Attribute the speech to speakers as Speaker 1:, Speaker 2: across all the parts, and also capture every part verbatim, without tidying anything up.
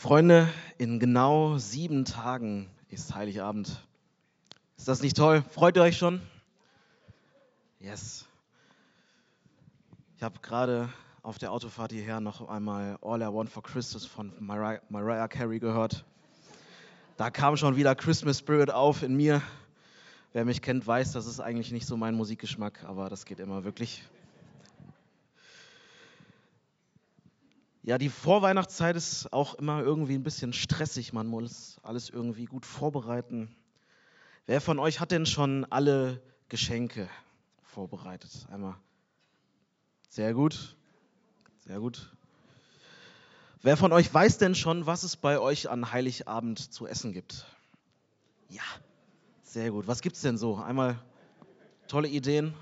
Speaker 1: Freunde, in genau sieben Tagen ist Heiligabend. Ist das nicht toll? Freut ihr euch schon? Yes. Ich habe gerade auf der Autofahrt hierher noch einmal All I Want for Christmas von Mariah, Mariah Carey gehört. Da kam schon wieder Christmas Spirit auf in mir. Wer mich kennt, weiß, das ist eigentlich nicht so mein Musikgeschmack, aber das geht immer wirklich. Ja, die Vorweihnachtszeit ist auch immer irgendwie ein bisschen stressig. Man muss alles irgendwie gut vorbereiten. Wer von euch hat denn schon alle Geschenke vorbereitet? Einmal. Sehr gut, sehr gut. Wer von euch weiß denn schon, was es bei euch an Heiligabend zu essen gibt? Ja, sehr gut. Was gibt's denn so? Einmal tolle Ideen?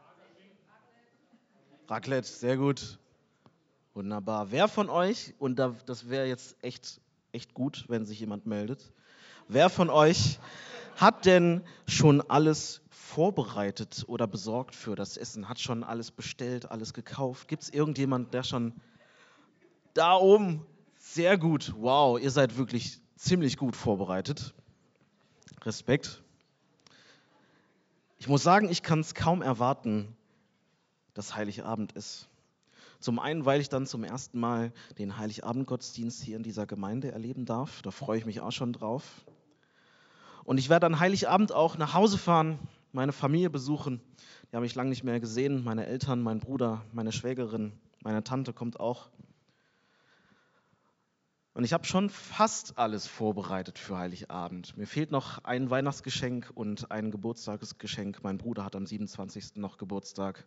Speaker 1: Raclette, sehr gut. Wunderbar. Wer von euch, und da, das wäre jetzt echt, echt gut, wenn sich jemand meldet, wer von euch hat denn schon alles vorbereitet oder besorgt für das Essen? Hat schon alles bestellt, alles gekauft? Gibt es irgendjemand, der schon da oben? Sehr gut. Wow, ihr seid wirklich ziemlich gut vorbereitet. Respekt. Ich muss sagen, ich kann es kaum erwarten, dass Heiligabend ist. Zum einen, weil ich dann zum ersten Mal den Heiligabend-Gottesdienst hier in dieser Gemeinde erleben darf. Da freue ich mich auch schon drauf. Und ich werde an Heiligabend auch nach Hause fahren, meine Familie besuchen. Die habe ich lange nicht mehr gesehen. Meine Eltern, mein Bruder, meine Schwägerin, meine Tante kommt auch. Und ich habe schon fast alles vorbereitet für Heiligabend. Mir fehlt noch ein Weihnachtsgeschenk und ein Geburtstagsgeschenk. Mein Bruder hat am siebenundzwanzigsten noch Geburtstag.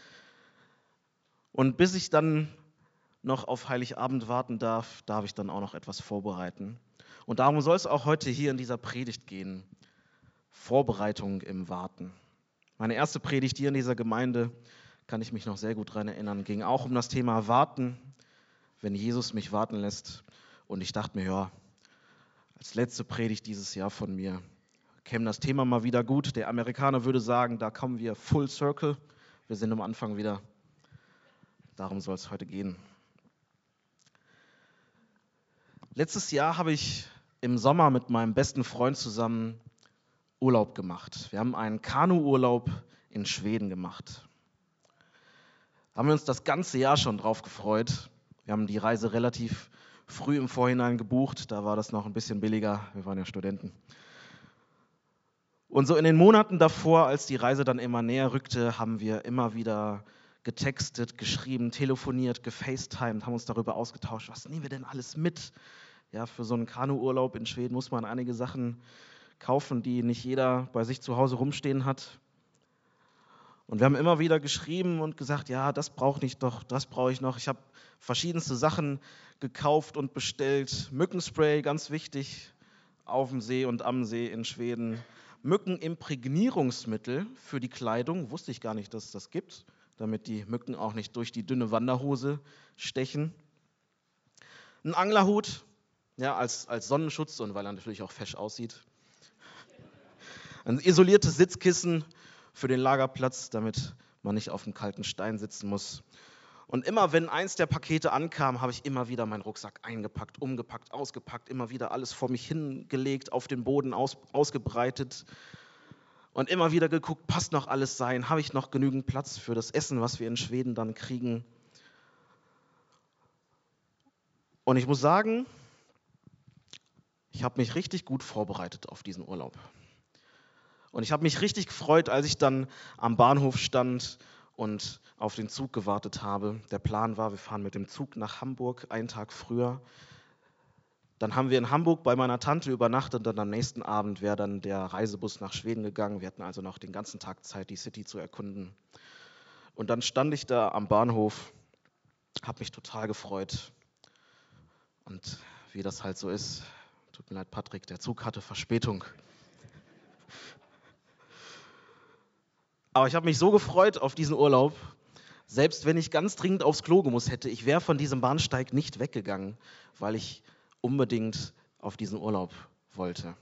Speaker 1: Und bis ich dann noch auf Heiligabend warten darf, darf ich dann auch noch etwas vorbereiten. Und darum soll es auch heute hier in dieser Predigt gehen. Vorbereitung im Warten. Meine erste Predigt hier in dieser Gemeinde, kann ich mich noch sehr gut daran erinnern, ging auch um das Thema Warten, wenn Jesus mich warten lässt. Und ich dachte mir, ja, als letzte Predigt dieses Jahr von mir käme das Thema mal wieder gut. Der Amerikaner würde sagen, da kommen wir full circle. Wir sind am Anfang wieder. Darum soll es heute gehen. Letztes Jahr habe ich im Sommer mit meinem besten Freund zusammen Urlaub gemacht. Wir haben einen Kanuurlaub in Schweden gemacht. Da haben wir uns das ganze Jahr schon drauf gefreut. Wir haben die Reise relativ früh im Vorhinein gebucht, da war das noch ein bisschen billiger, wir waren ja Studenten. Und so in den Monaten davor, als die Reise dann immer näher rückte, haben wir immer wieder getextet, geschrieben, telefoniert, gefacetimed, haben uns darüber ausgetauscht, was nehmen wir denn alles mit? Ja, für so einen Kanuurlaub in Schweden muss man einige Sachen kaufen, die nicht jeder bei sich zu Hause rumstehen hat. Und wir haben immer wieder geschrieben und gesagt, ja, das brauche ich doch, das brauche ich noch. Ich habe verschiedenste Sachen gekauft und bestellt. Mückenspray, ganz wichtig, auf dem See und am See in Schweden. Mückenimprägnierungsmittel für die Kleidung, wusste ich gar nicht, dass es das gibt, damit die Mücken auch nicht durch die dünne Wanderhose stechen. Ein Anglerhut, ja, als, als Sonnenschutz und weil er natürlich auch fesch aussieht. Ein isoliertes Sitzkissen für den Lagerplatz, damit man nicht auf dem kalten Stein sitzen muss. Und immer wenn eins der Pakete ankam, habe ich immer wieder meinen Rucksack eingepackt, umgepackt, ausgepackt, immer wieder alles vor mich hingelegt, auf den Boden aus, ausgebreitet und immer wieder geguckt, passt noch alles sein, habe ich noch genügend Platz für das Essen, was wir in Schweden dann kriegen. Und ich muss sagen, ich habe mich richtig gut vorbereitet auf diesen Urlaub. Und ich habe mich richtig gefreut, als ich dann am Bahnhof stand und auf den Zug gewartet habe. Der Plan war, wir fahren mit dem Zug nach Hamburg, einen Tag früher. Dann haben wir in Hamburg bei meiner Tante übernachtet und dann am nächsten Abend wäre dann der Reisebus nach Schweden gegangen. Wir hatten also noch den ganzen Tag Zeit, die City zu erkunden. Und dann stand ich da am Bahnhof, habe mich total gefreut. Und wie das halt so ist, tut mir leid, Patrick, der Zug hatte Verspätung. Aber ich habe mich so gefreut auf diesen Urlaub, selbst wenn ich ganz dringend aufs Klo gemusst hätte, ich wäre von diesem Bahnsteig nicht weggegangen, weil ich unbedingt auf diesen Urlaub wollte.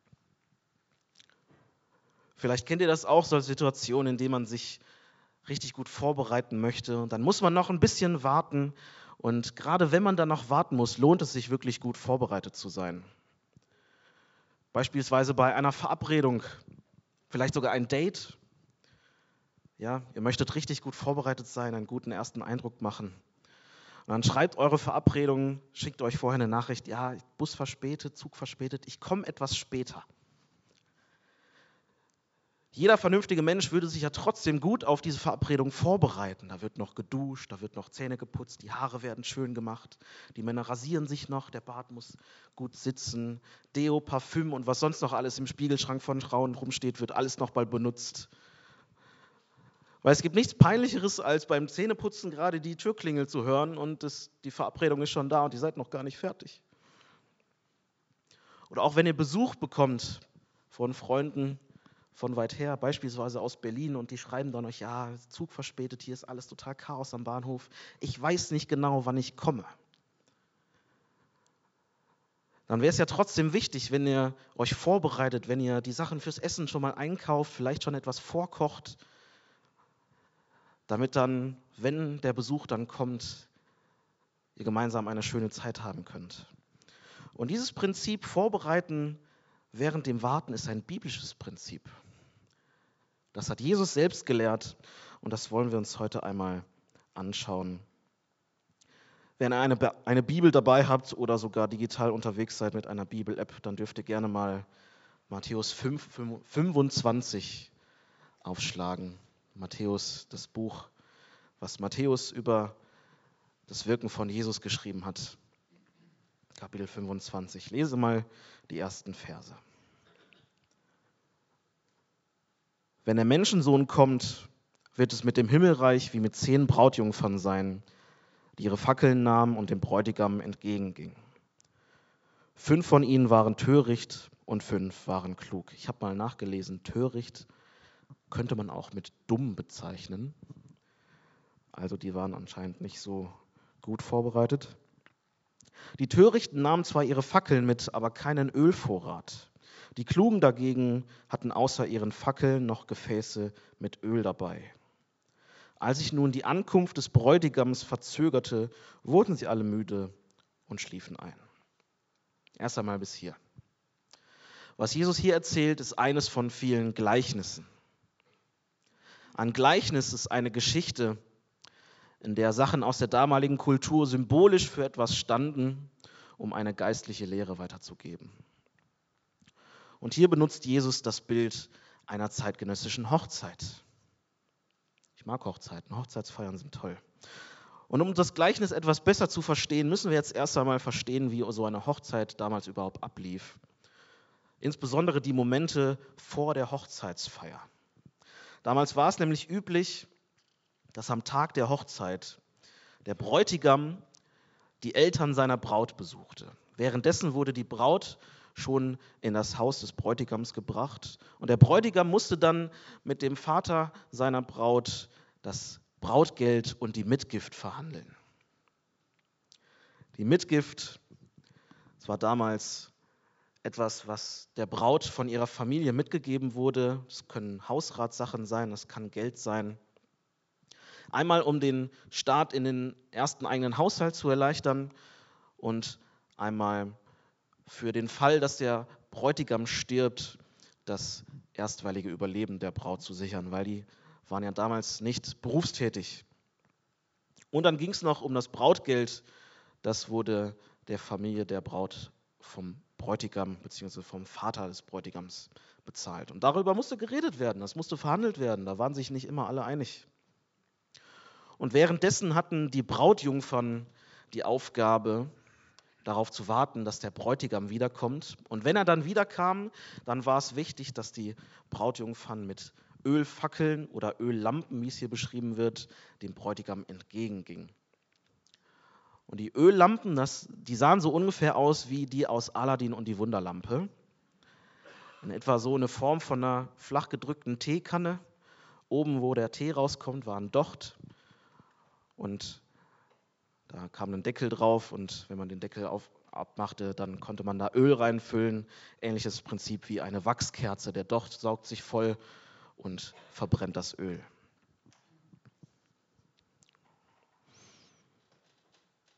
Speaker 1: Vielleicht kennt ihr das auch, so eine Situation, in der man sich richtig gut vorbereiten möchte und dann muss man noch ein bisschen warten Und gerade wenn man dann noch warten muss, lohnt es sich wirklich gut vorbereitet zu sein. Beispielsweise bei einer Verabredung, vielleicht sogar ein Date. Ja, ihr möchtet richtig gut vorbereitet sein, einen guten ersten Eindruck machen. Und dann schreibt eure Verabredung, schickt euch vorher eine Nachricht, ja, Bus verspätet, Zug verspätet, ich komme etwas später. Jeder vernünftige Mensch würde sich ja trotzdem gut auf diese Verabredung vorbereiten. Da wird noch geduscht, da wird noch Zähne geputzt, die Haare werden schön gemacht, die Männer rasieren sich noch, der Bart muss gut sitzen, Deo, Parfüm und was sonst noch alles im Spiegelschrank von Frauen rumsteht, wird alles noch bald benutzt. Weil es gibt nichts Peinlicheres, als beim Zähneputzen gerade die Türklingel zu hören und das, die Verabredung ist schon da und ihr seid noch gar nicht fertig. Oder auch wenn ihr Besuch bekommt von Freunden von weit her, beispielsweise aus Berlin, und die schreiben dann euch, ja, Zug verspätet, hier ist alles total Chaos am Bahnhof, ich weiß nicht genau, wann ich komme. Dann wäre es ja trotzdem wichtig, wenn ihr euch vorbereitet, wenn ihr die Sachen fürs Essen schon mal einkauft, vielleicht schon etwas vorkocht, damit dann, wenn der Besuch dann kommt, ihr gemeinsam eine schöne Zeit haben könnt. Und dieses Prinzip Vorbereiten während dem Warten ist ein biblisches Prinzip. Das hat Jesus selbst gelehrt und das wollen wir uns heute einmal anschauen. Wenn ihr eine, eine Bibel dabei habt oder sogar digital unterwegs seid mit einer Bibel-App, dann dürft ihr gerne mal Matthäus fünf, fünfundzwanzig aufschlagen. Matthäus, das Buch, was Matthäus über das Wirken von Jesus geschrieben hat. Kapitel fünfundzwanzig. Lese mal die ersten Verse. Wenn der Menschensohn kommt, wird es mit dem Himmelreich wie mit zehn Brautjungfern sein, die ihre Fackeln nahmen und dem Bräutigam entgegengingen. Fünf von ihnen waren töricht und fünf waren klug. Ich habe mal nachgelesen, töricht könnte man auch mit dumm bezeichnen. Also die waren anscheinend nicht so gut vorbereitet. Die Törichten nahmen zwar ihre Fackeln mit, aber keinen Ölvorrat. Die Klugen dagegen hatten außer ihren Fackeln noch Gefäße mit Öl dabei. Als sich nun die Ankunft des Bräutigams verzögerte, wurden sie alle müde und schliefen ein. Erst einmal bis hier. Was Jesus hier erzählt, ist eines von vielen Gleichnissen. Ein Gleichnis ist eine Geschichte, in der Sachen aus der damaligen Kultur symbolisch für etwas standen, um eine geistliche Lehre weiterzugeben. Und hier benutzt Jesus das Bild einer zeitgenössischen Hochzeit. Ich mag Hochzeiten, Hochzeitsfeiern sind toll. Und um das Gleichnis etwas besser zu verstehen, müssen wir jetzt erst einmal verstehen, wie so eine Hochzeit damals überhaupt ablief. Insbesondere die Momente vor der Hochzeitsfeier. Damals war es nämlich üblich, dass am Tag der Hochzeit der Bräutigam die Eltern seiner Braut besuchte. Währenddessen wurde die Braut schon in das Haus des Bräutigams gebracht und der Bräutigam musste dann mit dem Vater seiner Braut das Brautgeld und die Mitgift verhandeln. Die Mitgift, das war damals etwas, was der Braut von ihrer Familie mitgegeben wurde. Das können Hausratssachen sein, das kann Geld sein. Einmal, um den Start in den ersten eigenen Haushalt zu erleichtern und einmal für den Fall, dass der Bräutigam stirbt, das erstweilige Überleben der Braut zu sichern, weil die waren ja damals nicht berufstätig. Und dann ging es noch um das Brautgeld, das wurde der Familie der Braut vom Bräutigam bzw. vom Vater des Bräutigams bezahlt. Und darüber musste geredet werden, das musste verhandelt werden, da waren sich nicht immer alle einig. Und währenddessen hatten die Brautjungfern die Aufgabe, darauf zu warten, dass der Bräutigam wiederkommt. Und wenn er dann wiederkam, dann war es wichtig, dass die Brautjungfern mit Ölfackeln oder Öllampen, wie es hier beschrieben wird, dem Bräutigam entgegengingen. Und die Öllampen, das, die sahen so ungefähr aus wie die aus Aladdin und die Wunderlampe. In etwa so eine Form von einer flach gedrückten Teekanne. Oben, wo der Tee rauskommt, war ein Docht. Und da kam ein Deckel drauf und wenn man den Deckel auf, abmachte, dann konnte man da Öl reinfüllen. Ähnliches Prinzip wie eine Wachskerze. Der Docht saugt sich voll und verbrennt das Öl.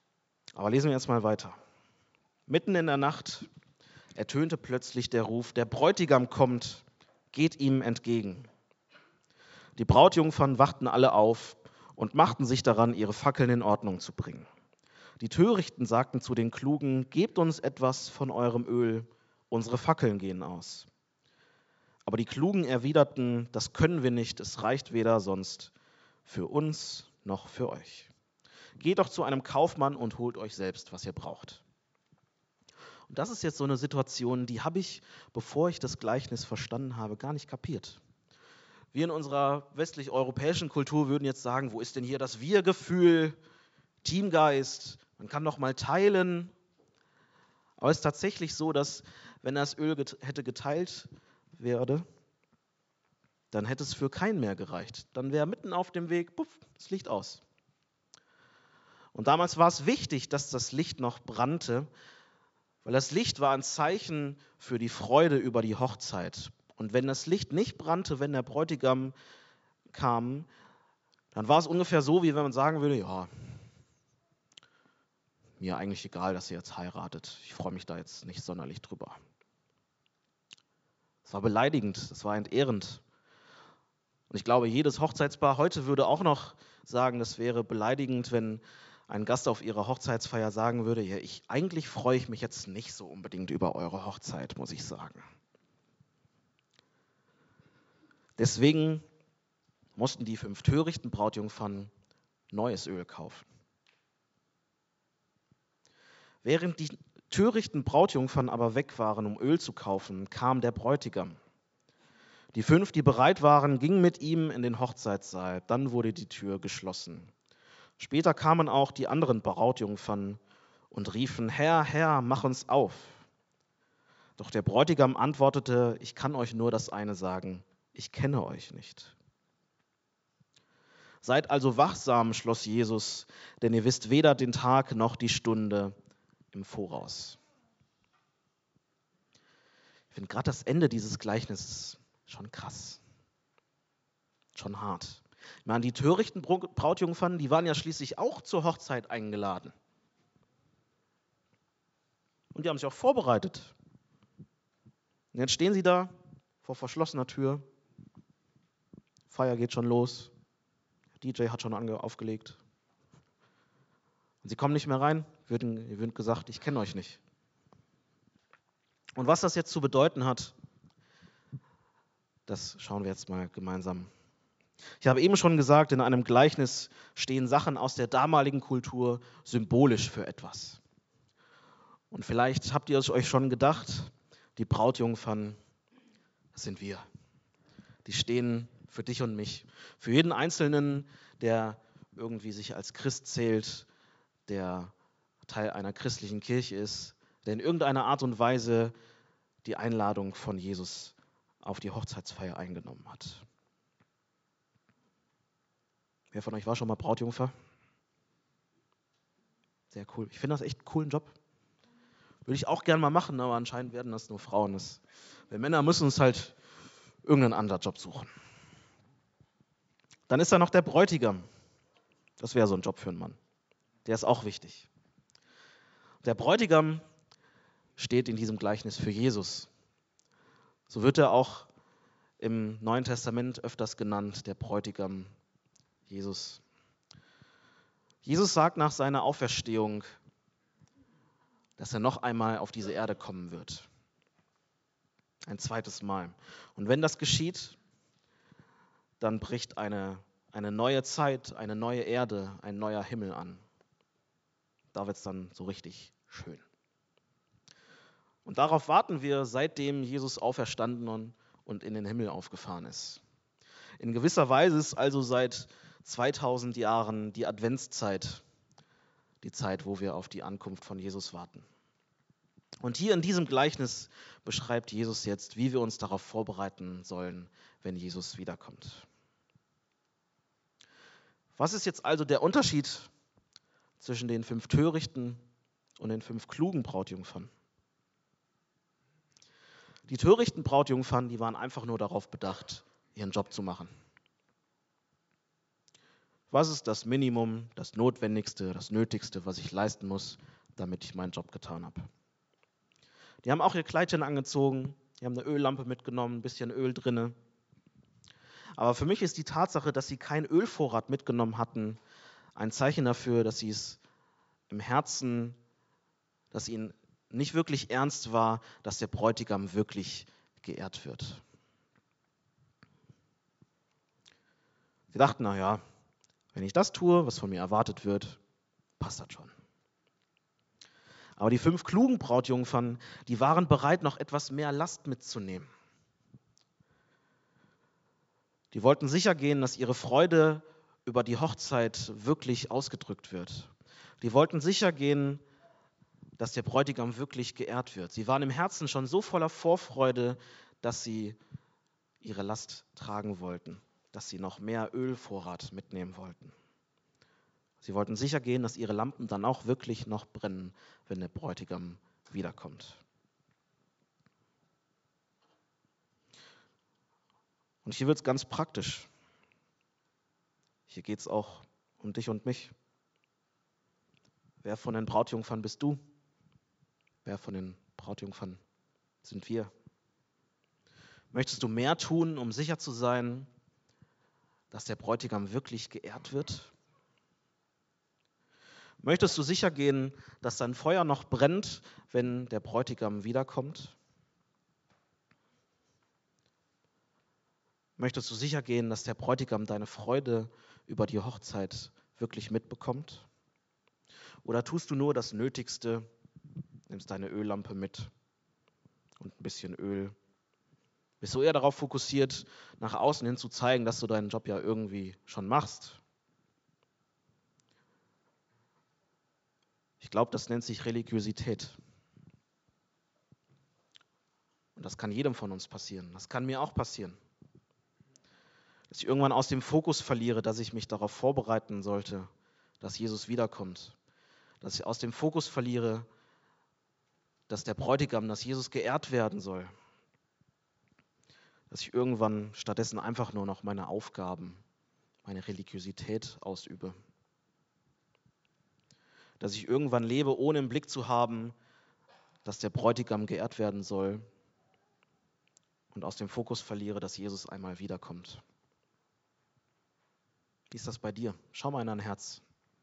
Speaker 1: Aber lesen wir jetzt mal weiter. Mitten in der Nacht ertönte plötzlich der Ruf, der Bräutigam kommt, geht ihm entgegen. Die Brautjungfern wachten alle auf und machten sich daran, ihre Fackeln in Ordnung zu bringen. Die Törichten sagten zu den Klugen, gebt uns etwas von eurem Öl, unsere Fackeln gehen aus. Aber die Klugen erwiderten, das können wir nicht, es reicht weder sonst für uns noch für euch. Geht doch zu einem Kaufmann und holt euch selbst, was ihr braucht. Und das ist jetzt so eine Situation, die habe ich, bevor ich das Gleichnis verstanden habe, gar nicht kapiert. Wir in unserer westlich-europäischen Kultur würden jetzt sagen, wo ist denn hier das Wir-Gefühl, Teamgeist, man kann doch mal teilen. Aber es ist tatsächlich so, dass wenn das Öl get- hätte geteilt werde, dann hätte es für keinen mehr gereicht. Dann wäre mitten auf dem Weg, puff, das Licht aus. Und damals war es wichtig, dass das Licht noch brannte, weil das Licht war ein Zeichen für die Freude über die Hochzeit. Und wenn das Licht nicht brannte, wenn der Bräutigam kam, dann war es ungefähr so, wie wenn man sagen würde, ja, mir eigentlich egal, dass ihr jetzt heiratet. Ich freue mich da jetzt nicht sonderlich drüber. Es war beleidigend, es war entehrend. Und ich glaube, jedes Hochzeitspaar heute würde auch noch sagen, das wäre beleidigend, wenn ein Gast auf ihrer Hochzeitsfeier sagen würde, ja, ich, eigentlich freue ich mich jetzt nicht so unbedingt über eure Hochzeit, muss ich sagen. Deswegen mussten die fünf törichten Brautjungfern neues Öl kaufen. Während die törichten Brautjungfern aber weg waren, um Öl zu kaufen, kam der Bräutigam. Die fünf, die bereit waren, gingen mit ihm in den Hochzeitssaal. Dann wurde die Tür geschlossen. Später kamen auch die anderen Brautjungfern und riefen, Herr, Herr, mach uns auf. Doch der Bräutigam antwortete, ich kann euch nur das eine sagen, ich kenne euch nicht. Seid also wachsam, schloss Jesus, denn ihr wisst weder den Tag noch die Stunde im Voraus. Ich finde gerade das Ende dieses Gleichnisses schon krass, schon hart. Ich meine, die törichten Brautjungfern, die waren ja schließlich auch zur Hochzeit eingeladen. Und die haben sich auch vorbereitet. Und jetzt stehen sie da vor verschlossener Tür. Feier geht schon los. Der D J hat schon ange- aufgelegt. Und sie kommen nicht mehr rein. Wird, wird gesagt, ich kenne euch nicht. Und was das jetzt zu bedeuten hat, das schauen wir jetzt mal gemeinsam. Ich habe eben schon gesagt, in einem Gleichnis stehen Sachen aus der damaligen Kultur symbolisch für etwas. Und vielleicht habt ihr es euch schon gedacht, die Brautjungfern, das sind wir. Die stehen für dich und mich, für jeden Einzelnen, der irgendwie sich als Christ zählt, der Teil einer christlichen Kirche ist, der in irgendeiner Art und Weise die Einladung von Jesus auf die Hochzeitsfeier eingenommen hat. Wer von euch war schon mal Brautjungfer? Sehr cool. Ich finde das echt einen coolen Job. Würde ich auch gerne mal machen, aber anscheinend werden das nur Frauen. Das, wir Männer müssen uns halt irgendeinen anderen Job suchen. Dann ist da noch der Bräutigam. Das wäre so ein Job für einen Mann. Der ist auch wichtig. Der Bräutigam steht in diesem Gleichnis für Jesus. So wird er auch im Neuen Testament öfters genannt, der Bräutigam Jesus. Jesus sagt nach seiner Auferstehung, dass er noch einmal auf diese Erde kommen wird. Ein zweites Mal. Und wenn das geschieht, dann bricht eine, eine neue Zeit, eine neue Erde, ein neuer Himmel an. Da wird es dann so richtig schön. Und darauf warten wir, seitdem Jesus auferstanden und in den Himmel aufgefahren ist. In gewisser Weise ist also seit zweitausend Jahren die Adventszeit, die Zeit, wo wir auf die Ankunft von Jesus warten. Und hier in diesem Gleichnis beschreibt Jesus jetzt, wie wir uns darauf vorbereiten sollen, wenn Jesus wiederkommt. Was ist jetzt also der Unterschied zwischen den fünf törichten und den fünf klugen Brautjungfern? Die törichten Brautjungfern, die waren einfach nur darauf bedacht, ihren Job zu machen. Was ist das Minimum, das Notwendigste, das Nötigste, was ich leisten muss, damit ich meinen Job getan habe? Die haben auch ihr Kleidchen angezogen, die haben eine Öllampe mitgenommen, ein bisschen Öl drinne. Aber für mich ist die Tatsache, dass sie keinen Ölvorrat mitgenommen hatten, ein Zeichen dafür, dass sie es im Herzen, dass ihnen nicht wirklich ernst war, dass der Bräutigam wirklich geehrt wird. Sie dachten, naja, wenn ich das tue, was von mir erwartet wird, passt das schon. Aber die fünf klugen Brautjungfern, die waren bereit, noch etwas mehr Last mitzunehmen. Die wollten sicher gehen, dass ihre Freude über die Hochzeit wirklich ausgedrückt wird. Die wollten sicher gehen, dass der Bräutigam wirklich geehrt wird. Sie waren im Herzen schon so voller Vorfreude, dass sie ihre Last tragen wollten, dass sie noch mehr Ölvorrat mitnehmen wollten. Sie wollten sicher gehen, dass ihre Lampen dann auch wirklich noch brennen, wenn der Bräutigam wiederkommt. Und hier wird es ganz praktisch. Hier geht es auch um dich und mich. Wer von den Brautjungfern bist du? Wer von den Brautjungfern sind wir? Möchtest du mehr tun, um sicher zu sein, dass der Bräutigam wirklich geehrt wird? Möchtest du sicher gehen, dass dein Feuer noch brennt, wenn der Bräutigam wiederkommt? Möchtest du sicher gehen, dass der Bräutigam deine Freude über die Hochzeit wirklich mitbekommt? Oder tust du nur das Nötigste, nimmst deine Öllampe mit und ein bisschen Öl? Bist du eher darauf fokussiert, nach außen hin zu zeigen, dass du deinen Job ja irgendwie schon machst? Ich glaube, das nennt sich Religiosität. Und das kann jedem von uns passieren. Das kann mir auch passieren. Dass ich irgendwann aus dem Fokus verliere, dass ich mich darauf vorbereiten sollte, dass Jesus wiederkommt. Dass ich aus dem Fokus verliere, dass der Bräutigam, dass Jesus geehrt werden soll. Dass ich irgendwann stattdessen einfach nur noch meine Aufgaben, meine Religiosität ausübe. Dass ich irgendwann lebe, ohne im Blick zu haben, dass der Bräutigam geehrt werden soll und aus dem Fokus verliere, dass Jesus einmal wiederkommt. Wie ist das bei dir? Schau mal in dein Herz.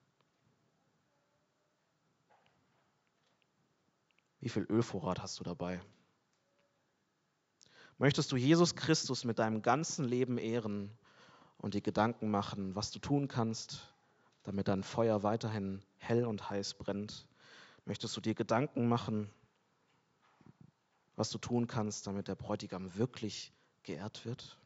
Speaker 1: Wie viel Ölvorrat hast du dabei? Möchtest du Jesus Christus mit deinem ganzen Leben ehren und dir Gedanken machen, was du tun kannst, damit dein Feuer weiterhin hell und heiß brennt? Möchtest du dir Gedanken machen, was du tun kannst, damit der Bräutigam wirklich geehrt wird?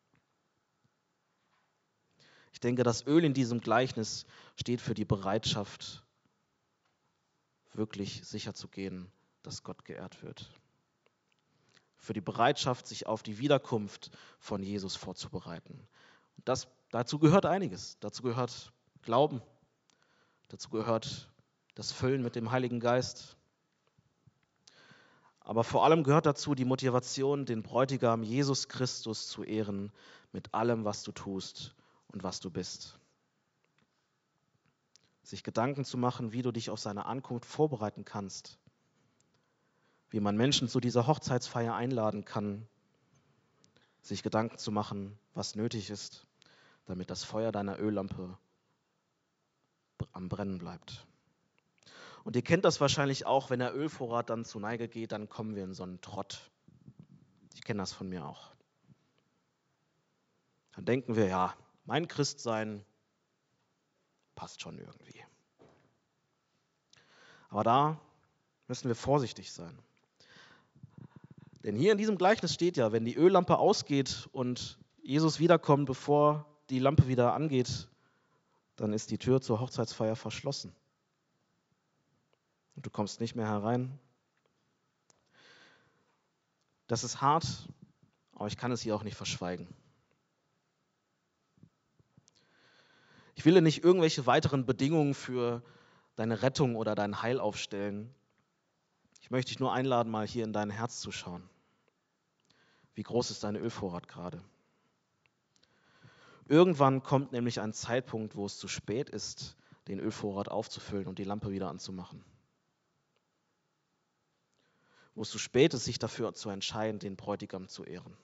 Speaker 1: Ich denke, das Öl in diesem Gleichnis steht für die Bereitschaft, wirklich sicher zu gehen, dass Gott geehrt wird. Für die Bereitschaft, sich auf die Wiederkunft von Jesus vorzubereiten. Und das, dazu gehört einiges. Dazu gehört Glauben. Dazu gehört das Füllen mit dem Heiligen Geist. Aber vor allem gehört dazu die Motivation, den Bräutigam Jesus Christus zu ehren mit allem, was du tust und was du bist. Sich Gedanken zu machen, wie du dich auf seine Ankunft vorbereiten kannst. Wie man Menschen zu dieser Hochzeitsfeier einladen kann. Sich Gedanken zu machen, was nötig ist, damit das Feuer deiner Öllampe am Brennen bleibt. Und ihr kennt das wahrscheinlich auch, wenn der Ölvorrat dann zu Neige geht, dann kommen wir in so einen Trott. Ich kenne das von mir auch. Dann denken wir, ja, mein Christsein passt schon irgendwie. Aber da müssen wir vorsichtig sein. Denn hier in diesem Gleichnis steht ja, wenn die Öllampe ausgeht und Jesus wiederkommt, bevor die Lampe wieder angeht, dann ist die Tür zur Hochzeitsfeier verschlossen. Und du kommst nicht mehr herein. Das ist hart, aber ich kann es hier auch nicht verschweigen. Ich will dir nicht irgendwelche weiteren Bedingungen für deine Rettung oder dein Heil aufstellen. Ich möchte dich nur einladen, mal hier in dein Herz zu schauen. Wie groß ist dein Ölvorrat gerade? Irgendwann kommt nämlich ein Zeitpunkt, wo es zu spät ist, den Ölvorrat aufzufüllen und die Lampe wieder anzumachen. Wo es zu spät ist, sich dafür zu entscheiden, den Bräutigam zu ehren.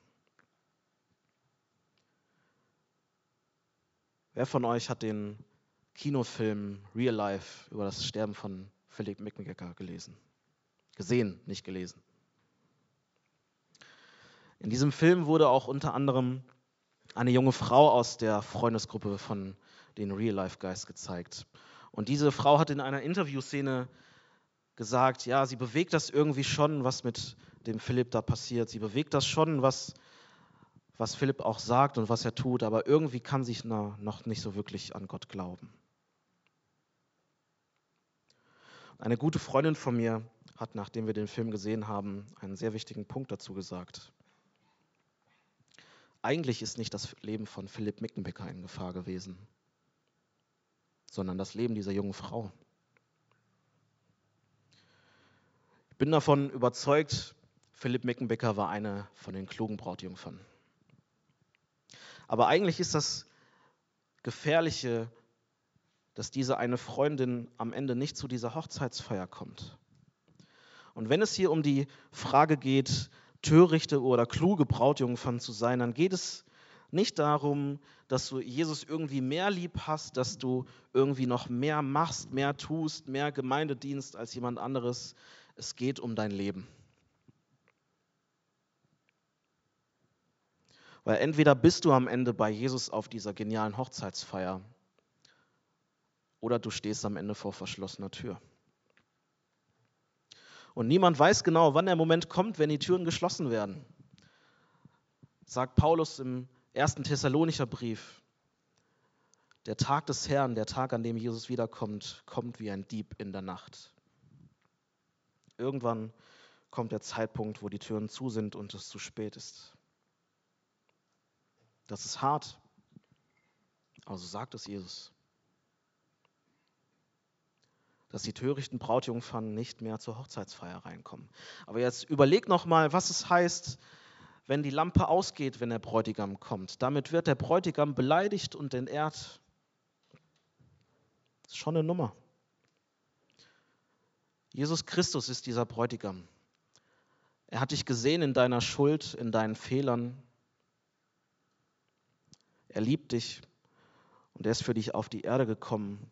Speaker 1: Wer von euch hat den Kinofilm Real Life über das Sterben von Philip McMichael gelesen? Gesehen, nicht gelesen. In diesem Film wurde auch unter anderem eine junge Frau aus der Freundesgruppe von den Real Life Guys gezeigt. Und diese Frau hat in einer Interviewszene gesagt, ja, sie bewegt das irgendwie schon, was mit dem Philipp da passiert. Sie bewegt das schon, was, was Philipp auch sagt und was er tut, aber irgendwie kann sie noch nicht so wirklich an Gott glauben. Eine gute Freundin von mir hat, nachdem wir den Film gesehen haben, einen sehr wichtigen Punkt dazu gesagt. Eigentlich ist nicht das Leben von Philip Mickenbecker in Gefahr gewesen, sondern das Leben dieser jungen Frau. Ich bin davon überzeugt, Philip Mickenbecker war eine von den klugen Brautjungfern. Aber eigentlich ist das Gefährliche, dass diese eine Freundin am Ende nicht zu dieser Hochzeitsfeier kommt. Und wenn es hier um die Frage geht, törichte oder kluge Brautjungfern zu sein, dann geht es nicht darum, dass du Jesus irgendwie mehr lieb hast, dass du irgendwie noch mehr machst, mehr tust, mehr Gemeindedienst als jemand anderes. Es geht um dein Leben. Weil entweder bist du am Ende bei Jesus auf dieser genialen Hochzeitsfeier oder du stehst am Ende vor verschlossener Tür. Und niemand weiß genau, wann der Moment kommt, wenn die Türen geschlossen werden. Sagt Paulus im ersten Thessalonicher Brief, der Tag des Herrn, der Tag, an dem Jesus wiederkommt, kommt wie ein Dieb in der Nacht. Irgendwann kommt der Zeitpunkt, wo die Türen zu sind und es zu spät ist. Das ist hart, aber so sagt es Jesus. Dass die törichten Brautjungfern nicht mehr zur Hochzeitsfeier reinkommen. Aber jetzt überleg noch mal, was es heißt, wenn die Lampe ausgeht, wenn der Bräutigam kommt. Damit wird der Bräutigam beleidigt und entehrt. Das ist schon eine Nummer. Jesus Christus ist dieser Bräutigam. Er hat dich gesehen in deiner Schuld, in deinen Fehlern. Er liebt dich und er ist für dich auf die Erde gekommen,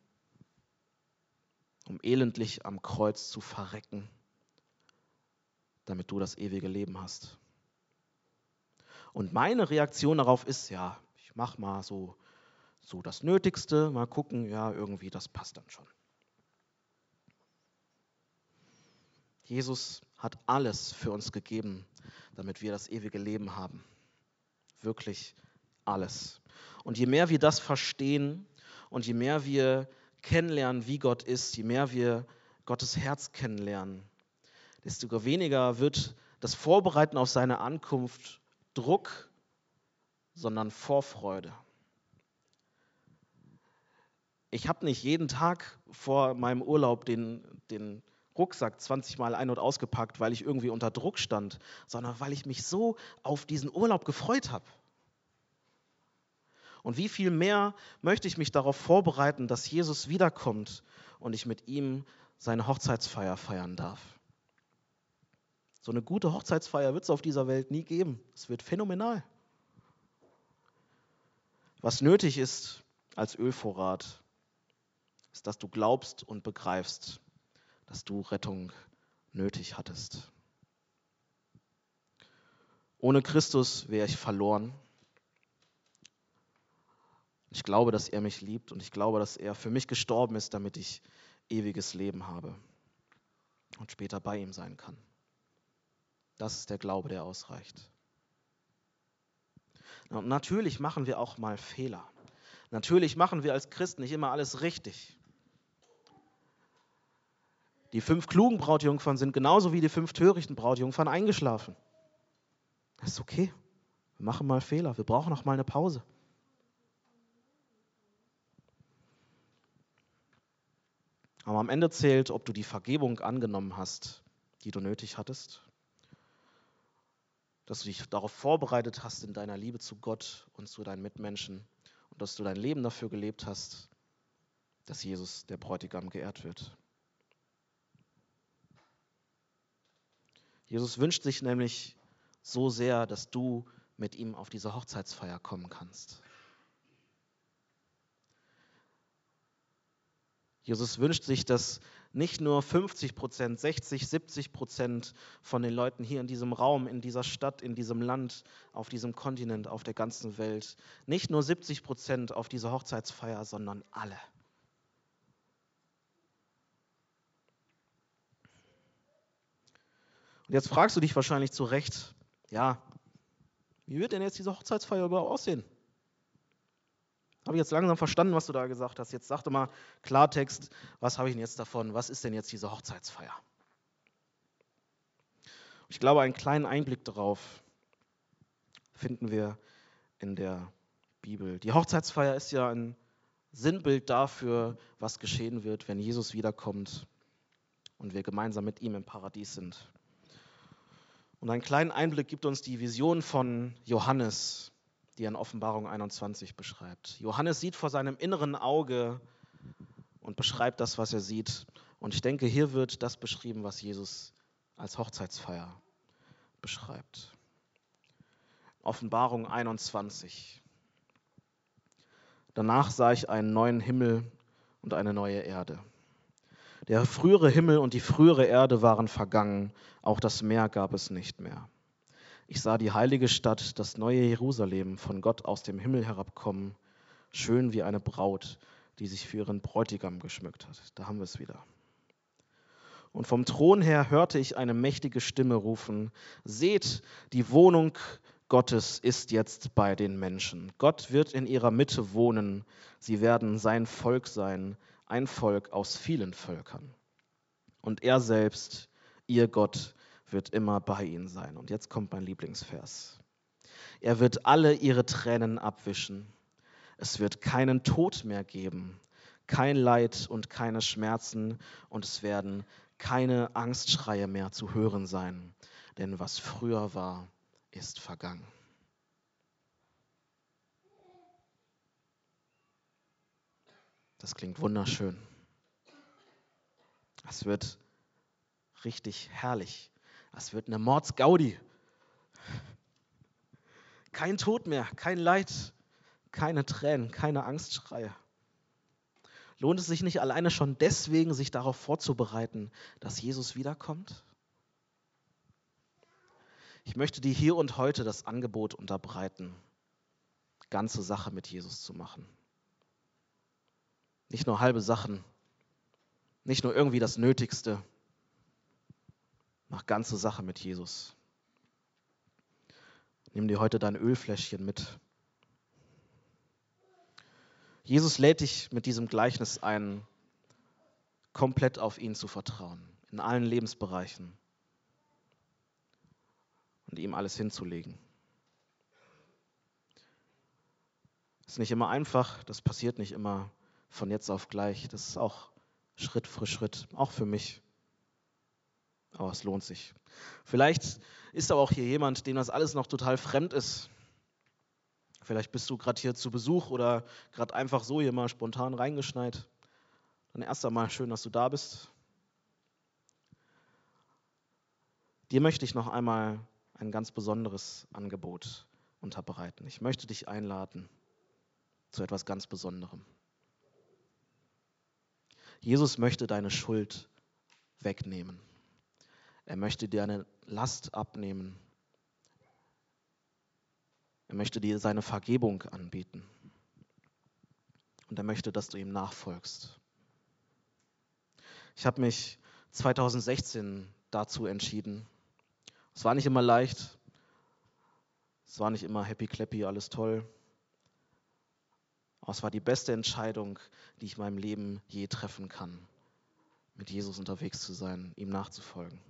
Speaker 1: um elendlich am Kreuz zu verrecken, damit du das ewige Leben hast. Und meine Reaktion darauf ist, ja, ich mache mal so, so das Nötigste, mal gucken, ja, irgendwie, das passt dann schon. Jesus hat alles für uns gegeben, damit wir das ewige Leben haben. Wirklich alles. Und je mehr wir das verstehen und je mehr wir kennenlernen, wie Gott ist, je mehr wir Gottes Herz kennenlernen, desto weniger wird das Vorbereiten auf seine Ankunft Druck, sondern Vorfreude. Ich habe nicht jeden Tag vor meinem Urlaub den, den Rucksack zwanzig Mal ein- und ausgepackt, weil ich irgendwie unter Druck stand, sondern weil ich mich so auf diesen Urlaub gefreut habe. Und wie viel mehr möchte ich mich darauf vorbereiten, dass Jesus wiederkommt und ich mit ihm seine Hochzeitsfeier feiern darf. So eine gute Hochzeitsfeier wird es auf dieser Welt nie geben. Es wird phänomenal. Was nötig ist als Ölvorrat, ist, dass du glaubst und begreifst, dass du Rettung nötig hattest. Ohne Christus wäre ich verloren. Ich glaube, dass er mich liebt und ich glaube, dass er für mich gestorben ist, damit ich ewiges Leben habe und später bei ihm sein kann. Das ist der Glaube, der ausreicht. Und natürlich machen wir auch mal Fehler. Natürlich machen wir als Christen nicht immer alles richtig. Die fünf klugen Brautjungfern sind genauso wie die fünf törichten Brautjungfern eingeschlafen. Das ist okay. Wir machen mal Fehler. Wir brauchen auch mal eine Pause. Aber am Ende zählt, ob du die Vergebung angenommen hast, die du nötig hattest, dass du dich darauf vorbereitet hast in deiner Liebe zu Gott und zu deinen Mitmenschen und dass du dein Leben dafür gelebt hast, dass Jesus, der Bräutigam, geehrt wird. Jesus wünscht sich nämlich so sehr, dass du mit ihm auf diese Hochzeitsfeier kommen kannst. Jesus wünscht sich, dass nicht nur fünfzig Prozent, sechzig, siebzig Prozent von den Leuten hier in diesem Raum, in dieser Stadt, in diesem Land, auf diesem Kontinent, auf der ganzen Welt, nicht nur siebzig Prozent auf diese Hochzeitsfeier, sondern alle. Und jetzt fragst du dich wahrscheinlich zu Recht, ja, wie wird denn jetzt diese Hochzeitsfeier überhaupt aussehen? Habe ich jetzt langsam verstanden, was du da gesagt hast. Jetzt sag doch mal Klartext, was habe ich denn jetzt davon? Was ist denn jetzt diese Hochzeitsfeier? Ich glaube, einen kleinen Einblick darauf finden wir in der Bibel. Die Hochzeitsfeier ist ja ein Sinnbild dafür, was geschehen wird, wenn Jesus wiederkommt und wir gemeinsam mit ihm im Paradies sind. Und einen kleinen Einblick gibt uns die Vision von Johannes, die er in Offenbarung einundzwanzig beschreibt. Johannes sieht vor seinem inneren Auge und beschreibt das, was er sieht. Und ich denke, hier wird das beschrieben, was Jesus als Hochzeitsfeier beschreibt. Offenbarung einundzwanzig. Danach sah ich einen neuen Himmel und eine neue Erde. Der frühere Himmel und die frühere Erde waren vergangen, auch das Meer gab es nicht mehr. Ich sah die heilige Stadt, das neue Jerusalem, von Gott aus dem Himmel herabkommen, schön wie eine Braut, die sich für ihren Bräutigam geschmückt hat. Da haben wir es wieder. Und vom Thron her hörte ich eine mächtige Stimme rufen: Seht, die Wohnung Gottes ist jetzt bei den Menschen. Gott wird in ihrer Mitte wohnen. Sie werden sein Volk sein, ein Volk aus vielen Völkern. Und er selbst, ihr Gott, wird immer bei ihnen sein. Und jetzt kommt mein Lieblingsvers. Er wird alle ihre Tränen abwischen. Es wird keinen Tod mehr geben, kein Leid und keine Schmerzen, und es werden keine Angstschreie mehr zu hören sein, denn was früher war, ist vergangen. Das klingt wunderschön. Es wird richtig herrlich. Es wird eine Mordsgaudi. Kein Tod mehr, kein Leid, keine Tränen, keine Angstschreie. Lohnt es sich nicht alleine schon deswegen, sich darauf vorzubereiten, dass Jesus wiederkommt? Ich möchte dir hier und heute das Angebot unterbreiten, ganze Sache mit Jesus zu machen. Nicht nur halbe Sachen, nicht nur irgendwie das Nötigste. Mach ganze Sache mit Jesus. Nimm dir heute dein Ölfläschchen mit. Jesus lädt dich mit diesem Gleichnis ein, komplett auf ihn zu vertrauen, in allen Lebensbereichen und ihm alles hinzulegen. Das ist nicht immer einfach, das passiert nicht immer von jetzt auf gleich. Das ist auch Schritt für Schritt, auch für mich. Aber es lohnt sich. Vielleicht ist aber auch hier jemand, dem das alles noch total fremd ist. Vielleicht bist du gerade hier zu Besuch oder gerade einfach so hier mal spontan reingeschneit. Dann erst einmal schön, dass du da bist. Dir möchte ich noch einmal ein ganz besonderes Angebot unterbreiten. Ich möchte dich einladen zu etwas ganz Besonderem. Jesus möchte deine Schuld wegnehmen. Er möchte dir eine Last abnehmen. Er möchte dir seine Vergebung anbieten. Und er möchte, dass du ihm nachfolgst. Ich habe mich zweitausendsechzehn dazu entschieden. Es war nicht immer leicht. Es war nicht immer happy clappy, alles toll. Aber es war die beste Entscheidung, die ich in meinem Leben je treffen kann, mit Jesus unterwegs zu sein, ihm nachzufolgen.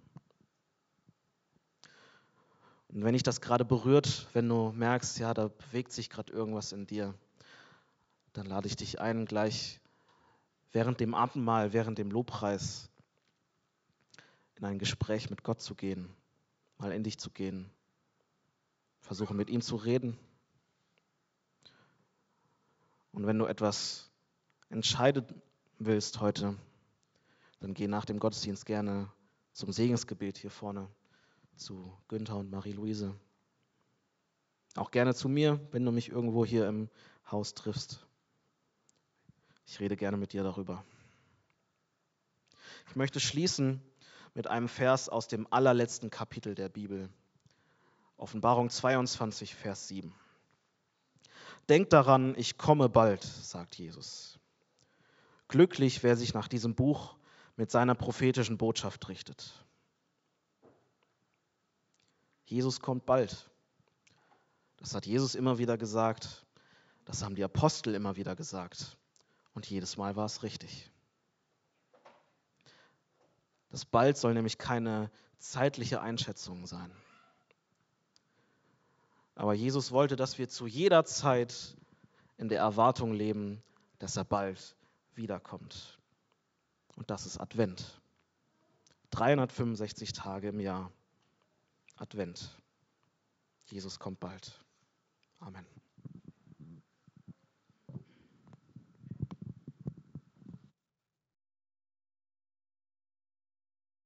Speaker 1: Und wenn dich das gerade berührt, wenn du merkst, ja, da bewegt sich gerade irgendwas in dir, dann lade ich dich ein, gleich während dem Abendmahl, während dem Lobpreis in ein Gespräch mit Gott zu gehen, mal in dich zu gehen, versuchen mit ihm zu reden. Und wenn du etwas entscheiden willst heute, dann geh nach dem Gottesdienst gerne zum Segensgebet hier vorne zu Günther und Marie-Louise. Auch gerne zu mir, wenn du mich irgendwo hier im Haus triffst. Ich rede gerne mit dir darüber. Ich möchte schließen mit einem Vers aus dem allerletzten Kapitel der Bibel. Offenbarung zweiundzwanzig, Vers sieben. Denkt daran, ich komme bald, sagt Jesus. Glücklich, wer sich nach diesem Buch mit seiner prophetischen Botschaft richtet. Jesus kommt bald. Das hat Jesus immer wieder gesagt. Das haben die Apostel immer wieder gesagt. Und jedes Mal war es richtig. Das bald soll nämlich keine zeitliche Einschätzung sein. Aber Jesus wollte, dass wir zu jeder Zeit in der Erwartung leben, dass er bald wiederkommt. Und das ist Advent. dreihundertfünfundsechzig Tage im Jahr. Advent. Jesus kommt bald. Amen.